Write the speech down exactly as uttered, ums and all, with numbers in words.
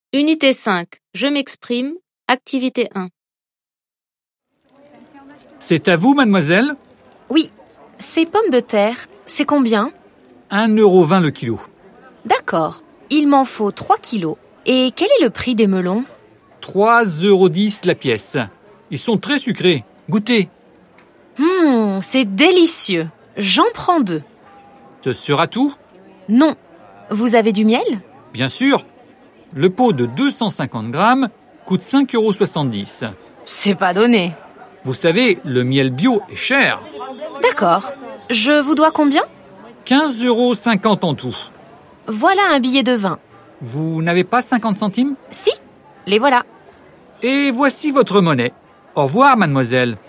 Unité cinq. Je m'exprime. Activité un. C'est à vous, mademoiselle? Oui. Ces pommes de terre, c'est combien? un euro vingt le kilo. D'accord. Il m'en faut trois kilos. Et quel est le prix des melons? trois euros dix la pièce. Ils sont très sucrés. Goûtez. Hum, c'est délicieux. J'en prends deux. Ce sera tout? Non. Vous avez du miel? Bien sûr. Le pot de deux cent cinquante grammes coûte cinq euros soixante-dix. C'est pas donné. Vous savez, le miel bio est cher. D'accord. Je vous dois combien? quinze euros cinquante en tout. Voilà un billet de vingt. Vous n'avez pas cinquante centimes? Si, les voilà. Et voici votre monnaie. Au revoir, mademoiselle.